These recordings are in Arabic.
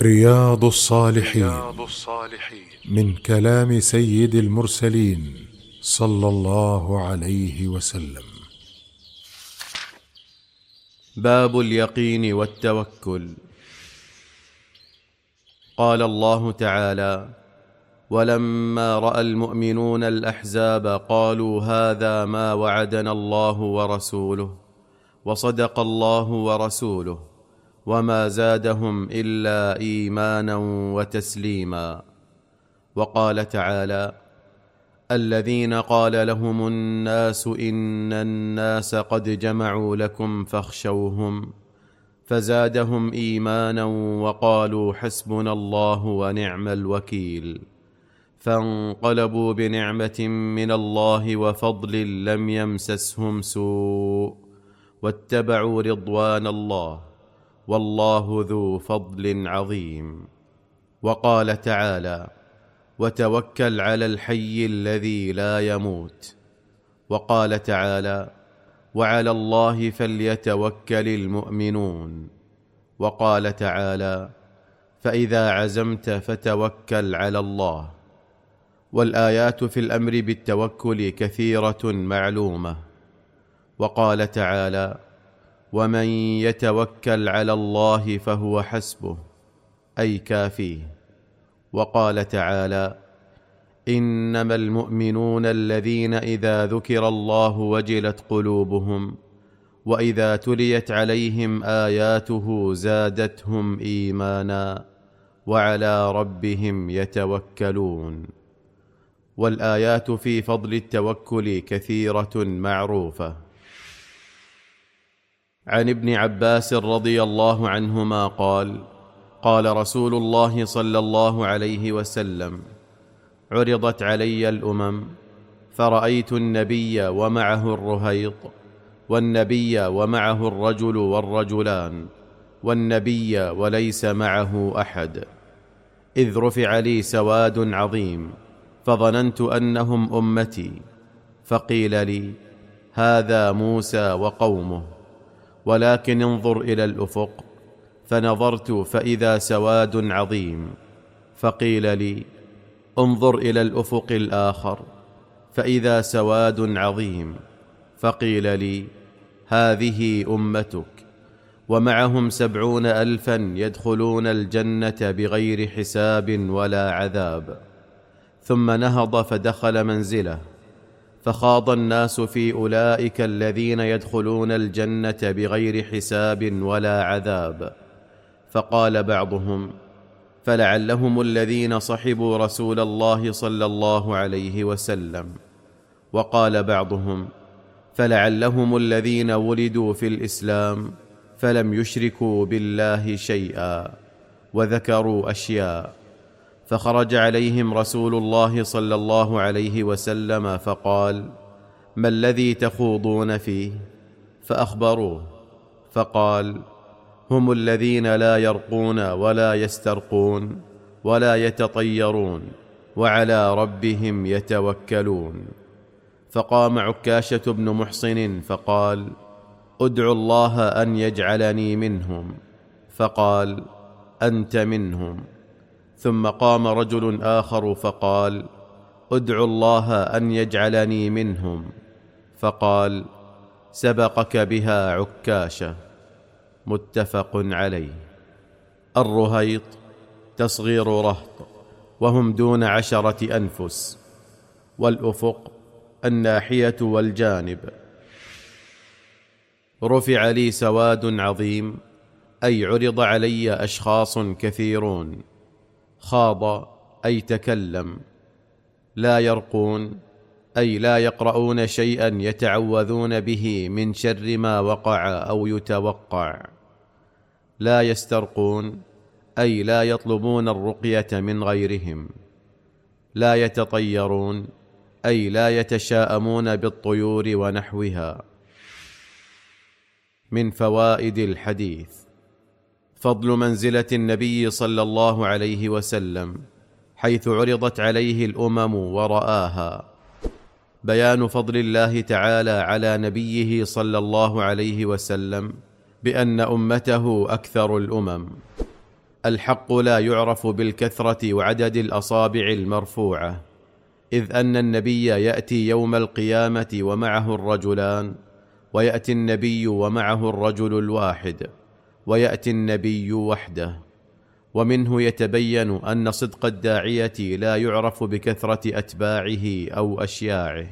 رياض الصالحين من كلام سيد المرسلين صلى الله عليه وسلم. باب اليقين والتوكل. قال الله تعالى: ولما رأى المؤمنون الأحزاب قالوا هذا ما وعدنا الله ورسوله وصدق الله ورسوله وما زادهم إلا إيمانا وتسليما. وقال تعالى: الذين قال لهم الناس إن الناس قد جمعوا لكم فاخشوهم فزادهم إيمانا وقالوا حسبنا الله ونعم الوكيل. فانقلبوا بنعمة من الله وفضل لم يمسسهم سوء واتبعوا رضوان الله والله ذو فضل عظيم. وقال تعالى: وتوكل على الحي الذي لا يموت. وقال تعالى: وعلى الله فليتوكل المؤمنون. وقال تعالى: فإذا عزمت فتوكل على الله. والآيات في الأمر بالتوكل كثيرة معلومة. وقال تعالى: ومن يتوكل على الله فهو حسبه، أي كافيه. وقال تعالى: إنما المؤمنون الذين إذا ذكر الله وجلت قلوبهم وإذا تليت عليهم آياته زادتهم إيمانا وعلى ربهم يتوكلون. والآيات في فضل التوكل كثيرة معروفة. عن ابن عباس رضي الله عنهما قال: قال رسول الله صلى الله عليه وسلم: عرضت علي الأمم فرأيت النبي ومعه الرهيط، والنبي ومعه الرجل والرجلان، والنبي وليس معه أحد، إذ رفع لي سواد عظيم فظننت أنهم أمتي، فقيل لي: هذا موسى وقومه، ولكن انظر إلى الأفق. فنظرت فإذا سواد عظيم، فقيل لي: انظر إلى الأفق الآخر، فإذا سواد عظيم، فقيل لي: هذه أمتك، ومعهم 70,000 يدخلون الجنة بغير حساب ولا عذاب. ثم نهض فدخل منزله، فخاض الناس في أولئك الذين يدخلون الجنة بغير حساب ولا عذاب. فقال بعضهم: فلعلهم الذين صحبوا رسول الله صلى الله عليه وسلم. وقال بعضهم: فلعلهم الذين ولدوا في الإسلام فلم يشركوا بالله شيئا، وذكروا أشياء. فخرج عليهم رسول الله صلى الله عليه وسلم فقال: ما الذي تخوضون فيه؟ فأخبروه، فقال: هم الذين لا يرقون ولا يسترقون ولا يتطيرون وعلى ربهم يتوكلون. فقام عكاشة بن محصن فقال: ادعوا الله أن يجعلني منهم. فقال: أنت منهم. ثم قام رجل آخر فقال: ادعوا الله أن يجعلني منهم. فقال: سبقك بها عكاشة. متفق عليه. الرهيط تصغير رهط، وهم دون 10 أنفس. والأفق الناحية والجانب. رفع لي سواد عظيم، أي عرض علي أشخاص كثيرون. خاض أي تكلم. لا يرقون أي لا يقرؤون شيئا يتعوذون به من شر ما وقع أو يتوقع. لا يسترقون أي لا يطلبون الرقية من غيرهم. لا يتطيرون أي لا يتشاءمون بالطيور ونحوها. من فوائد الحديث: فضل منزلة النبي صلى الله عليه وسلم حيث عرضت عليه الأمم ورآها. بيان فضل الله تعالى على نبيه صلى الله عليه وسلم بأن أمته أكثر الأمم. الحق لا يعرف بالكثرة وعدد الأصابع المرفوعة، إذ أن النبي يأتي يوم القيامة ومعه الرجلان، ويأتي النبي ومعه الرجل الواحد، ويأتي النبي وحده. ومنه يتبين أن صدق الداعية لا يعرف بكثرة أتباعه أو أشياعه.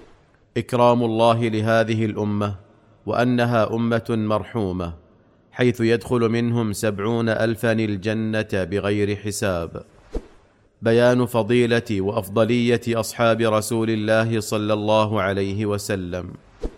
إكرام الله لهذه الأمة وأنها أمة مرحومة، حيث يدخل منهم 70,000 الجنة بغير حساب. بيان فضيلة وأفضلية أصحاب رسول الله صلى الله عليه وسلم.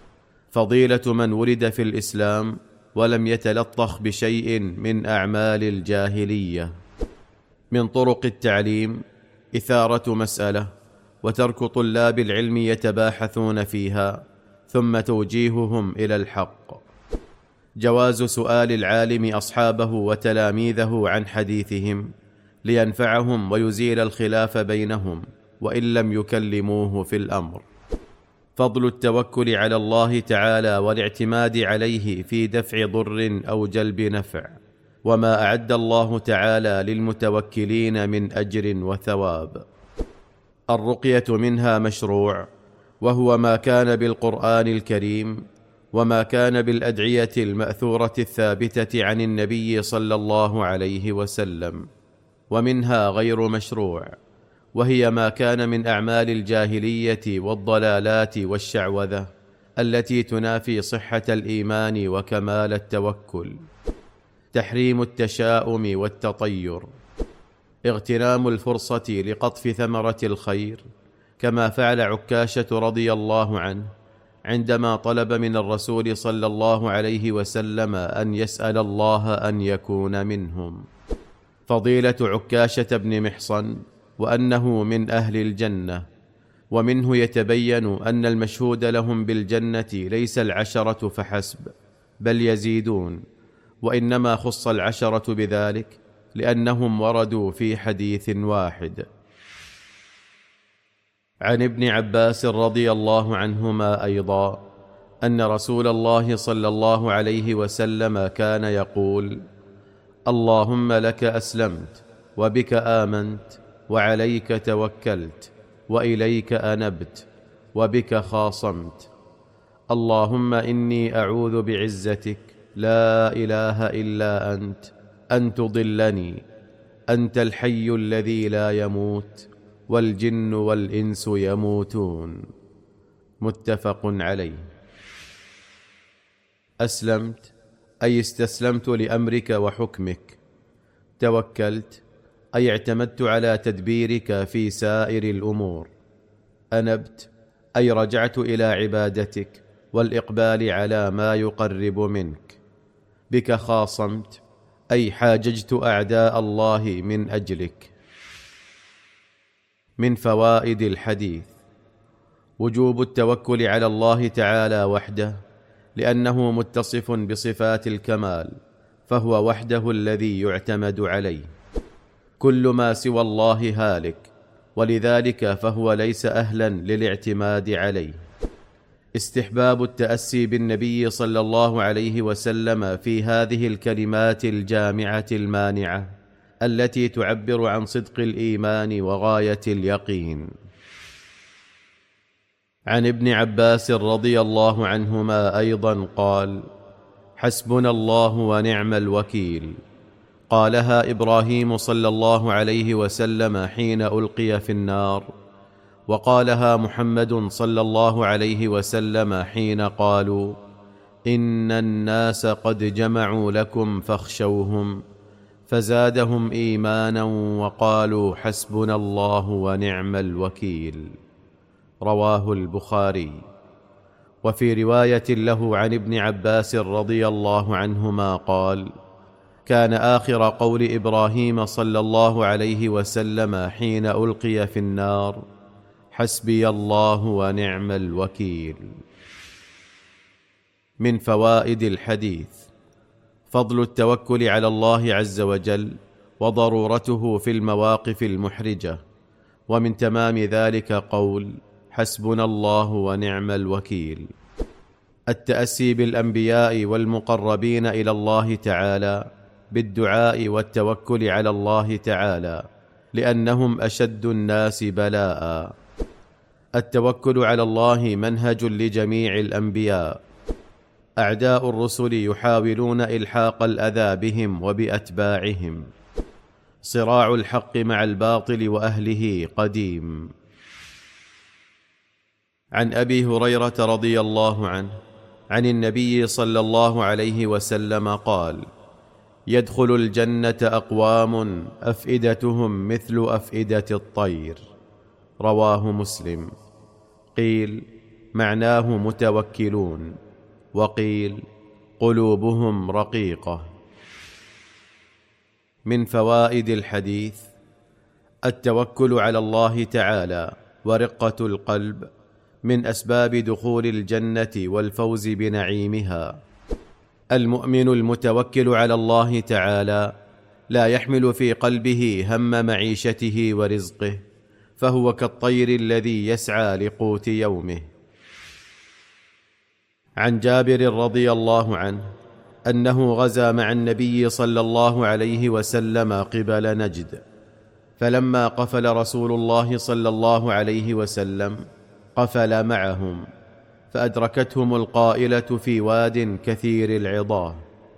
فضيلة من ولد في الإسلام ولم يتلطخ بشيء من أعمال الجاهلية. من طرق التعليم إثارة مسألة وترك طلاب العلم يتباحثون فيها، ثم توجيههم إلى الحق. جواز سؤال العالم أصحابه وتلاميذه عن حديثهم لينفعهم ويزيل الخلاف بينهم وإن لم يكلموه في الأمر. فضل التوكل على الله تعالى والاعتماد عليه في دفع ضر أو جلب نفع، وما أعد الله تعالى للمتوكلين من أجر وثواب. الرقية منها مشروع، وهو ما كان بالقرآن الكريم وما كان بالأدعية المأثورة الثابتة عن النبي صلى الله عليه وسلم، ومنها غير مشروع، وهي ما كان من أعمال الجاهلية والضلالات والشعوذة التي تنافي صحة الإيمان وكمال التوكل. تحريم التشاؤم والتطير، اغتنام الفرصة لقطف ثمرة الخير، كما فعل عكاشة رضي الله عنه عندما طلب من الرسول صلى الله عليه وسلم أن يسأل الله أن يكون منهم. فضيلة عكاشة بن محصن وأنه من أهل الجنة، ومنه يتبين أن المشهود لهم بالجنة ليس 10 فحسب، بل يزيدون، وإنما خص 10 بذلك لأنهم وردوا في حديث واحد. عن ابن عباس رضي الله عنهما أيضا أن رسول الله صلى الله عليه وسلم كان يقول: اللهم لك أسلمت، وبك آمنت، وعليك توكلت، وإليك أنبت، وبك خاصمت. اللهم إني أعوذ بعزتك لا إله إلا أنت أن تضلني، أنت الحي الذي لا يموت، والجن والإنس يموتون. متفق عليه. أسلمت أي استسلمت لأمرك وحكمك. توكلت أي اعتمدت على تدبيرك في سائر الأمور. أنبت أي رجعت إلى عبادتك والإقبال على ما يقرب منك. بك خاصمت أي حاججت أعداء الله من أجلك. من فوائد الحديث: وجوب التوكل على الله تعالى وحده، لأنه متصف بصفات الكمال، فهو وحده الذي يعتمد عليه. كل ما سوى الله هالك، ولذلك فهو ليس أهلا للاعتماد عليه. استحباب التأسي بالنبي صلى الله عليه وسلم في هذه الكلمات الجامعة المانعة التي تعبر عن صدق الإيمان وغاية اليقين. عن ابن عباس رضي الله عنهما أيضا قال: حسبنا الله ونعم الوكيل. قالها إبراهيم صلى الله عليه وسلم حين ألقي في النار، وقالها محمد صلى الله عليه وسلم حين قالوا: إن الناس قد جمعوا لكم فاخشوهم، فزادهم إيمانا وقالوا حسبنا الله ونعم الوكيل. رواه البخاري. وفي رواية له عن ابن عباس رضي الله عنهما قال: كان آخر قول إبراهيم صلى الله عليه وسلم حين ألقي في النار: حسبي الله ونعم الوكيل. من فوائد الحديث: فضل التوكل على الله عز وجل وضرورته في المواقف المحرجة، ومن تمام ذلك قول: حسبنا الله ونعم الوكيل. التأسي بالأنبياء والمقربين إلى الله تعالى، بالدعاء والتوكل على الله تعالى، لأنهم أشد الناس بلاء. التوكل على الله منهج لجميع الأنبياء. أعداء الرسل يحاولون إلحاق الأذى بهم وبأتباعهم. صراع الحق مع الباطل وأهله قديم. عن أبي هريرة رضي الله عنه عن النبي صلى الله عليه وسلم قال: يدخل الجنة أقوام أفئدتهم مثل أفئدة الطير. رواه مسلم. قيل: معناه متوكلون، وقيل: قلوبهم رقيقة. من فوائد الحديث: التوكل على الله تعالى ورقة القلب من أسباب دخول الجنة والفوز بنعيمها. المؤمن المتوكل على الله تعالى لا يحمل في قلبه هم معيشته ورزقه، فهو كالطير الذي يسعى لقوت يومه. عن جابر رضي الله عنه أنه غزا مع النبي صلى الله عليه وسلم قبل نجد، فلما قفل رسول الله صلى الله عليه وسلم قفل معهم، فأدركتهم القائلة في واد كثير العضاه،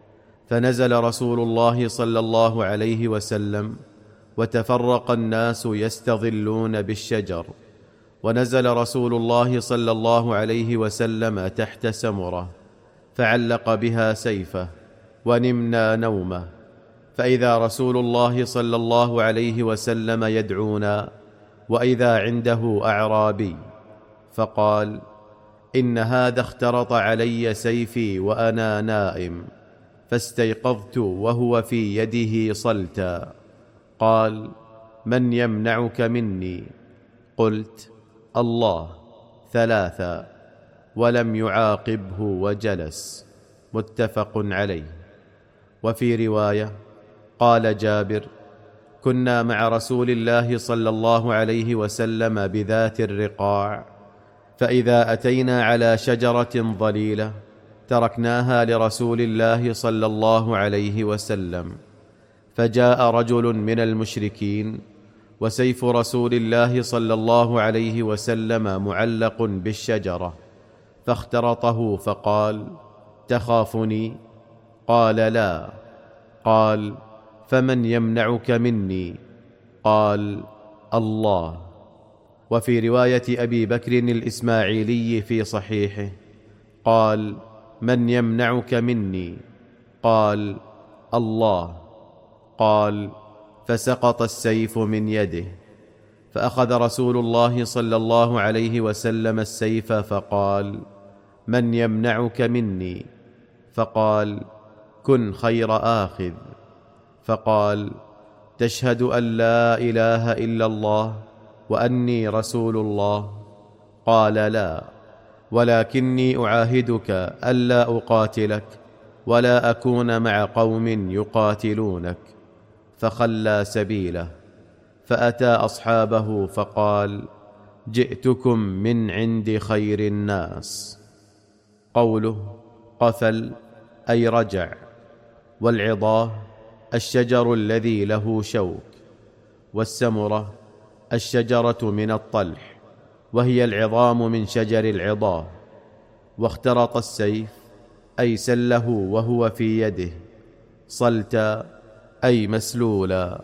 فنزل رسول الله صلى الله عليه وسلم وتفرق الناس يستظلون بالشجر، ونزل رسول الله صلى الله عليه وسلم تحت سمرة فعلق بها سيفه، ونمنا نومه، فإذا رسول الله صلى الله عليه وسلم يدعونا، وإذا عنده أعرابي، فقال: إن هذا اخترط علي سيفي وأنا نائم، فاستيقظت وهو في يده صلتا. قال: من يمنعك مني؟ قلت: الله، ثلاثا، ولم يعاقبه وجلس. متفق عليه. وفي رواية قال جابر: كنا مع رسول الله صلى الله عليه وسلم بذات الرقاع، فإذا أتينا على شجرة ظليلة تركناها لرسول الله صلى الله عليه وسلم، فجاء رجل من المشركين وسيف رسول الله صلى الله عليه وسلم معلق بالشجرة، فاخترطه فقال: تخافني؟ قال: لا. قال: فمن يمنعك مني؟ قال: الله. وفي رواية أبي بكر الإسماعيلي في صحيحه قال: من يمنعك مني؟ قال: الله. قال: فسقط السيف من يده، فأخذ رسول الله صلى الله عليه وسلم السيف فقال: من يمنعك مني؟ فقال: كن خير آخذ. فقال: تشهد أن لا إله إلا الله وأني رسول الله؟ قال: لا، ولكني أعاهدك ألا أقاتلك ولا أكون مع قوم يقاتلونك. فخلى سبيله، فأتى أصحابه فقال: جئتكم من عند خير الناس. قوله قفل أي رجع. والعضاه الشجر الذي له شوك، والسمرة الشجرة من الطلح، وهي العظام من شجر العضاه. واخترط السيف أي سله وهو في يده، صلتا أي مسلولا.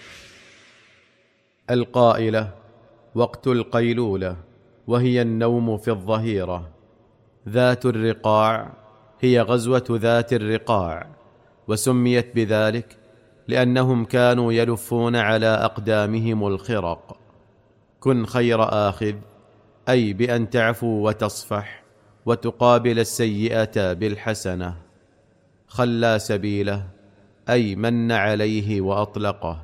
القائلة وقت القيلولة، وهي النوم في الظهيرة. ذات الرقاع هي غزوة ذات الرقاع، وسميت بذلك لأنهم كانوا يلفون على أقدامهم الخرق. كن خير آخذ أي بأن تعفو وتصفح وتقابل السيئة بالحسنة. خلى سبيله أي من عليه وأطلقه.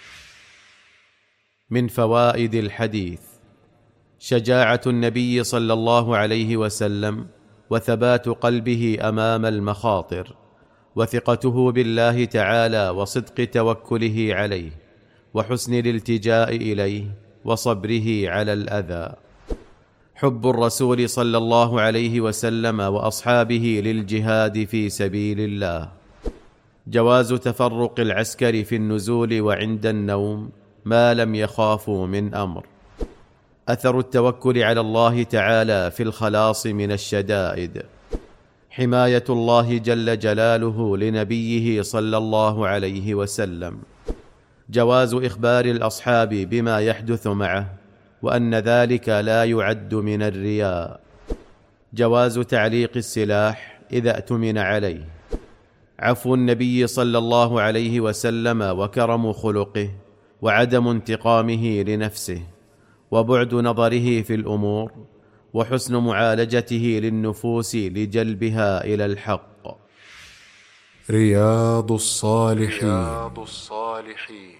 من فوائد الحديث: شجاعة النبي صلى الله عليه وسلم وثبات قلبه أمام المخاطر، وثقته بالله تعالى وصدق توكله عليه، وحسن الالتجاء إليه، وصبره على الأذى. حب الرسول صلى الله عليه وسلم وأصحابه للجهاد في سبيل الله. جواز تفرق العسكر في النزول وعند النوم ما لم يخافوا من أمر. أثر التوكل على الله تعالى في الخلاص من الشدائد. حماية الله جل جلاله لنبيه صلى الله عليه وسلم. جواز إخبار الأصحاب بما يحدث معه، وأن ذلك لا يعد من الرياء. جواز تعليق السلاح إذا اؤتمن عليه. عفو النبي صلى الله عليه وسلم وكرم خلقه وعدم انتقامه لنفسه وبعد نظره في الأمور وحسن معالجته للنفوس لجلبها إلى الحق. رياض الصالحين